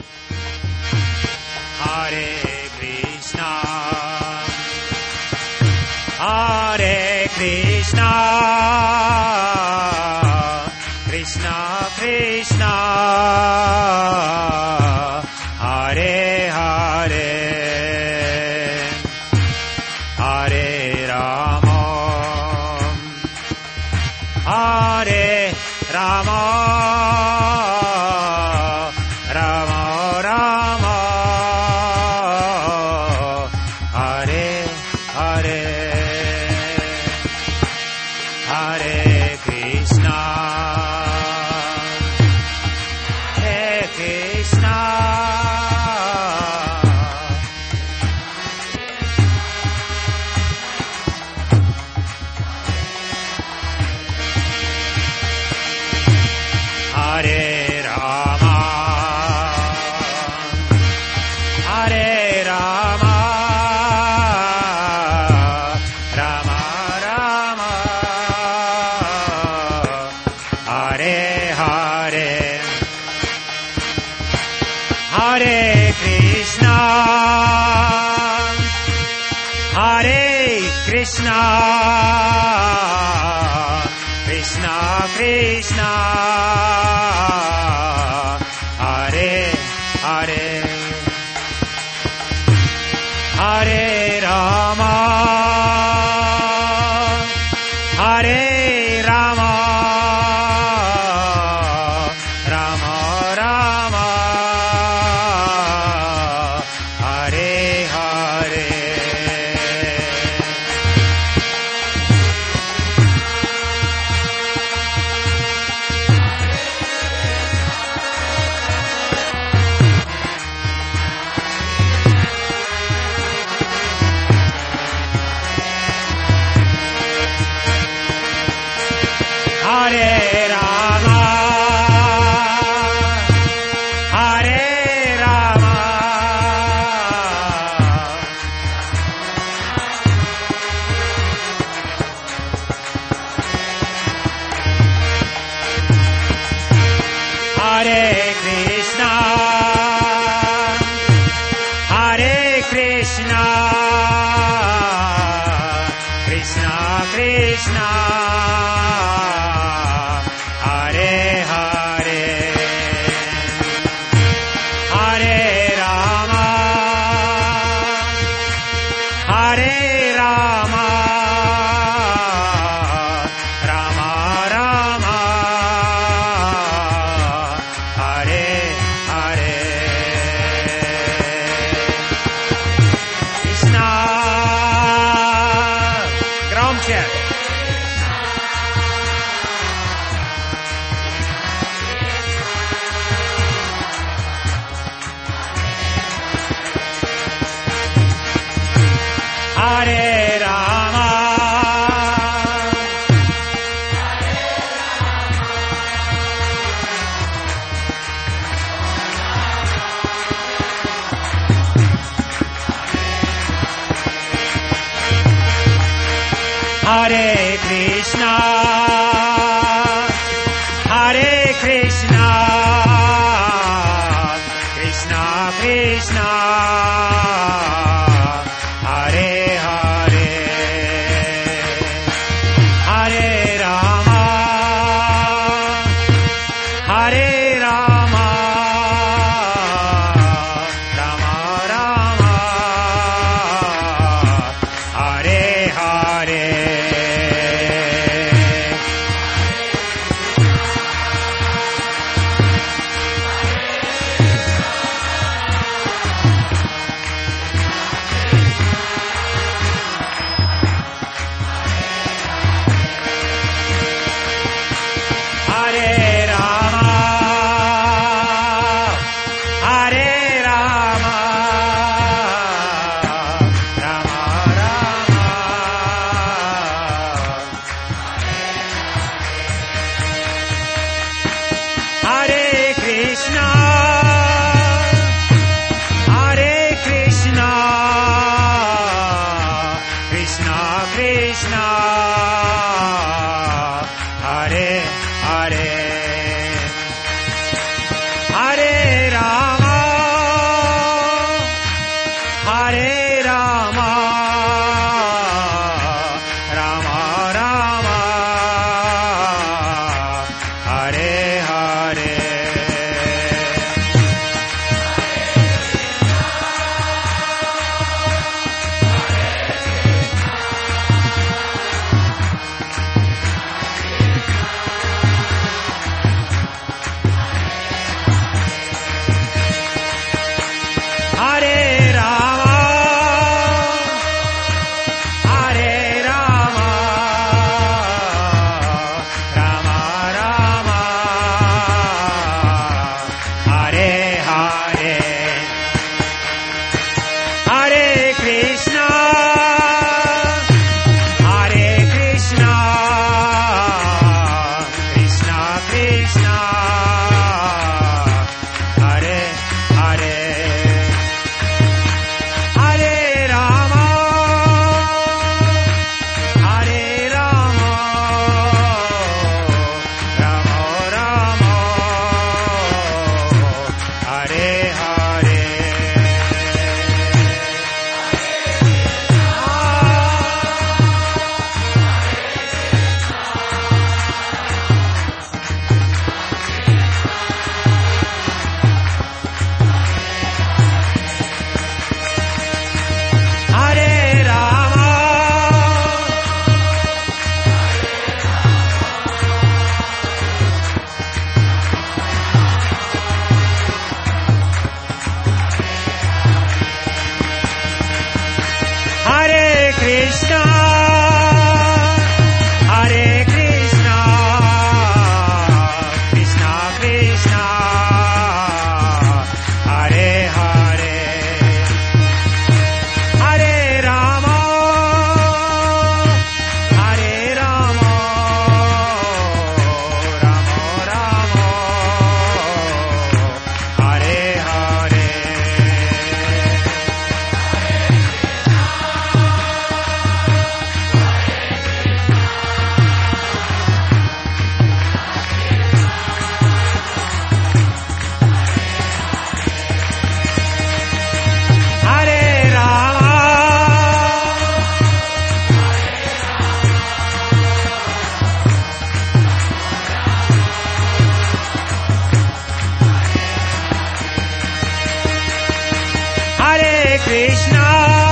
Hare Krishna, Hare Krishna, Krishna Krishna, Hare Hare, Hare Rama, Hare Rama, Rama Rama, Hare Hare, Hare Krishna, Hare Krishna, Hare Rama, Hare Rama, Rama Rama, Hare Hare, Hare Krishna, Hare Krishna, Krishna Krishna, Hare Hare, Hare Rama, Hare Rama, Rama Rama, Hare Hare. Hare Rama, Hare Rama, Hare Krishna, Hare Krishna, Krishna Krishna, Hare Hare, Hare Rama, Hare Rama, Rama Rama, Hare Hare, Krishna, ground check. Hare Rama, Hare Krishna, Hare Krishna, Krishna Krishna, Hare Hare, Hare Rama, Hare Rama, Rama Rama, Hare Hare. Krishna, Hare Hare, Hare Rama, Krishna,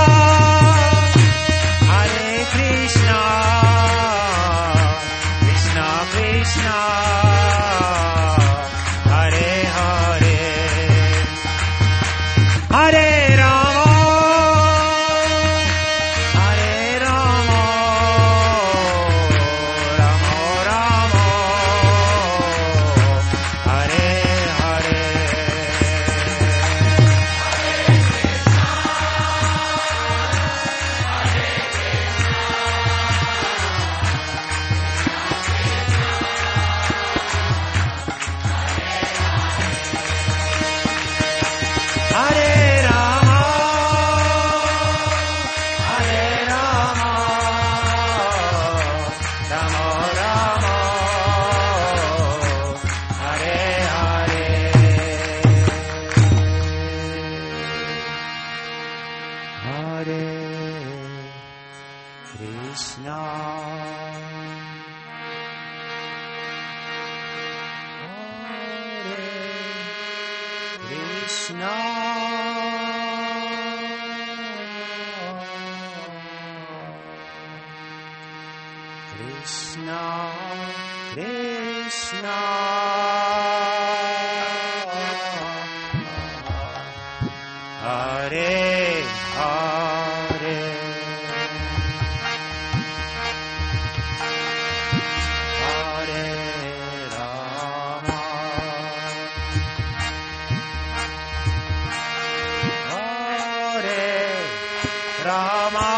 Hare Krishna, Krishna Krishna, Hare Hare, Hare Rama, Hare Rama, Rama Rama, Hare Hare. Hare Rama, Hare Rama, Rama Rama, Hare Hare. Hare Krishna, Hare Krishna, Krishna Krishna, Hare Hare, Hare Rama, Hare Rama,